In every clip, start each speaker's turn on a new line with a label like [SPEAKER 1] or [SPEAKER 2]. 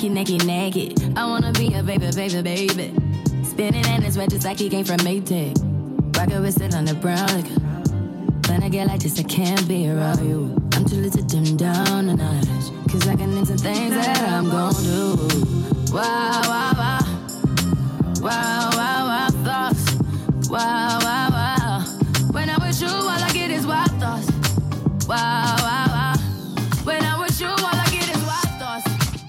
[SPEAKER 1] naked. I wanna be a baby. Spinning in his red just like he came from Maytag. Rocket with sit on the brown liquor. When I get like this, I can't be around you. I'm too little to dim down a notch. Cause I can into things that I'm gon' do. Wow, wow, wow. Wow, wow, wow, thoughts. Wow, wow, wow. When I'm with you, all I get is wild thoughts. Wow, wow, wow. When I'm with you, all I get is wild thoughts.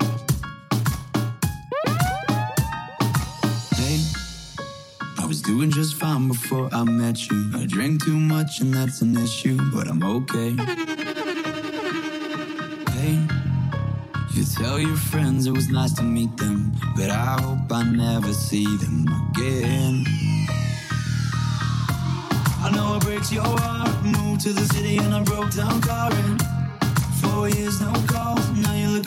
[SPEAKER 2] Hey, I was doing just fine before I met you. I drink too much and that's an issue, but I'm okay. Hey, you tell your friends it was nice to meet them, but I hope I never see them again. I know it breaks your heart. Moved to the city in a broke down car and 4 years no calls. Now you're